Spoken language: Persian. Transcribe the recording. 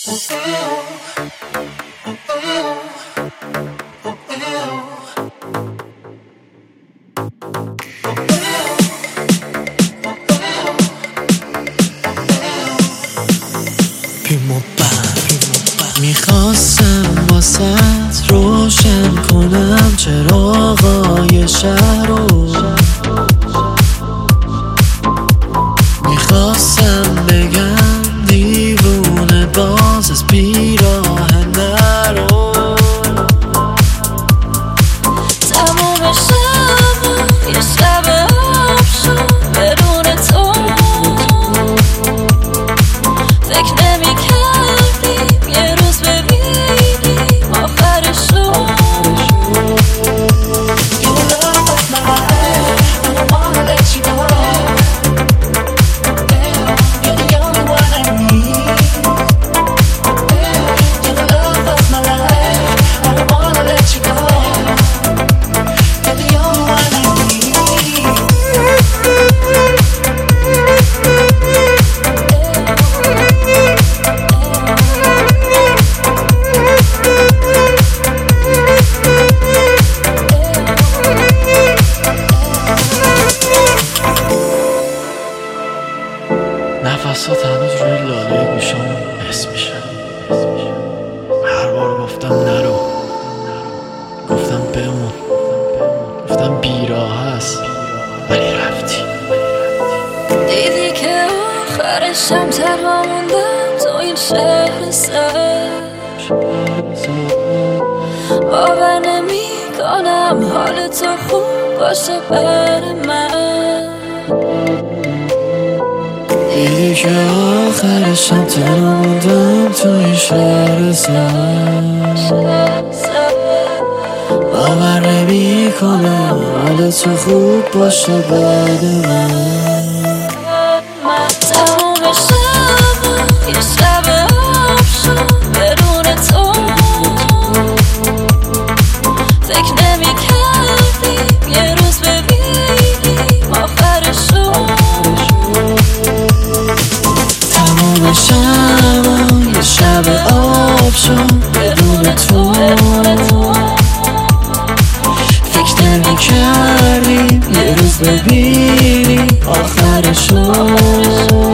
میخواستم واسط روشن کنم چراغای شهر رو، میخواستم بگم دیوونه باز از پیراهن نرو. تموم شب یه شب آب شد بدون تو، فکر نمی‌کردیم یه روز ببینیم آخرشو. نفسات هنوز روی لاله گوشام حس میشن. هر بار گفتم نرو، گفتم بمون، گفتم بیراه هست ولی رفتی. دیدی که آخرشم تنها موندم تو این شهر سر. باور نمی‌کنم حال تو خوب باشه بر من. دیدی که آخرشم تنها موندم تو این شهر سر. باور نمی‌کنم حال تو خوب باشه بعد من. تموم شب یه شب آب شد بدون تو، فکر نمی‌کردیم یه روز ببینیم آخرشو. تموم شب یه شب آب شد بدون تو، فکر نمی‌کردیم یه روز ببینیم آخرشو.